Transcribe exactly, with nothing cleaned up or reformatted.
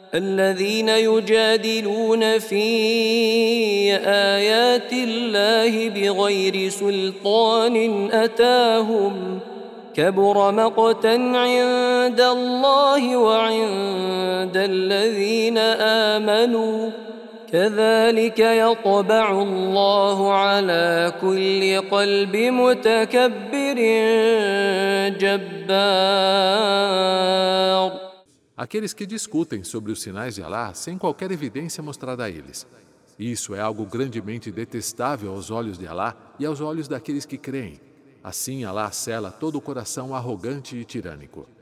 الذين يجادلون في آيات الله بغير سلطان أتاهم كبر مقتا عند الله وعند الذين آمنوا كذلك يطبع الله على كل قلب متكبر جبار. Aqueles que discutem sobre os sinais de Alá sem qualquer evidência mostrada a eles. Isso é algo grandemente detestável aos olhos de Alá e aos olhos daqueles que creem. Assim Alá sela todo o coração arrogante e tirânico.